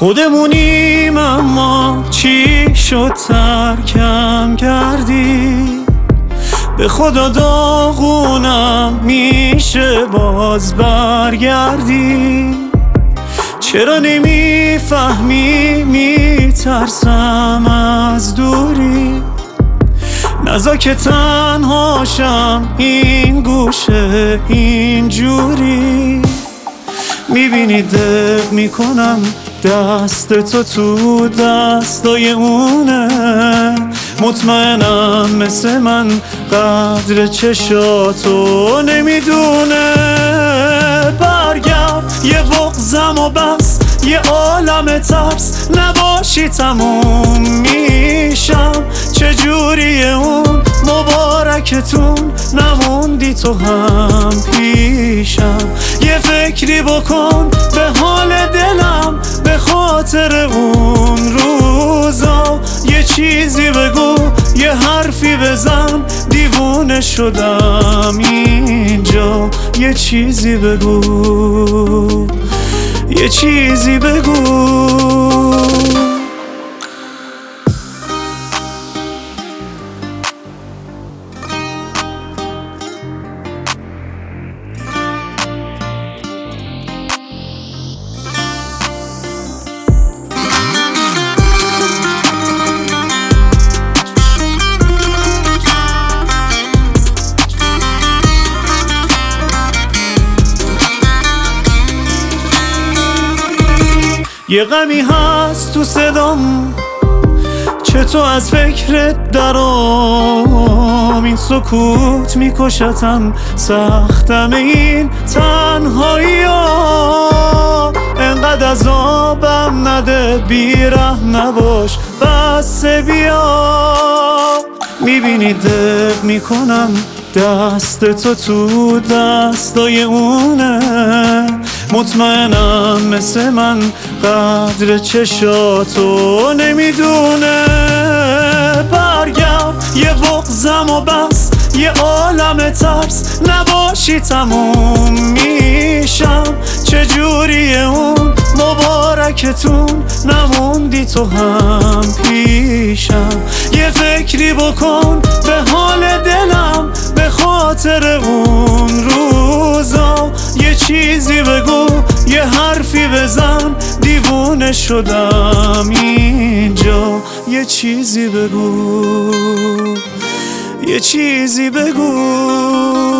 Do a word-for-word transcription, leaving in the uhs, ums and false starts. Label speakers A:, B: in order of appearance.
A: خودمونیم اما چی شد ترکم کردی؟ به خدا داغونم میشه باز برگردی؟ چرا نمیفهمی میترسم از دوری؟ نزا که تنهاشم این گوشه اینجوری. میبینی دق میکنم دست تو تو دستای اونه، مطمئنم مثل من قدر چشاتو نمیدونه. برگرد یه بغضم و بس، یه عالم ترس نباشی تموم میشم. چجوریه اون مبارکتون نموندی تو هم پیشم؟ یه فکری بکن به حال دلم به خاطر اون روزا. یه چیزی بگو یه حرفی بزن، دیوونه شدم اینجا. یه چیزی بگو، یه چیزی بگو. یه غمی هست تو صدام، چطور از فکرت درام؟ این سکوت میکشتم، سختم این تنهایی ها. انقدر عذابم نده، بی‌رحم نباش بس بیا. میبینی دق میکنم دست تو تو دستای اونه، مطمئنم مثل من قدر چشاتو نمیدونه. برگرد یه بغضم و بس، یه عالم ترس نباشی تموم میشم. چجوریه اون مبارکتون نموندی تو هم پیشم؟ یه فکری بکن به حال دلم به خاطر اون روزا. یه چیزی بگو یه حرفی بزن، دیوونه شدم اینجا. یه چیزی بگو، یه چیزی بگو.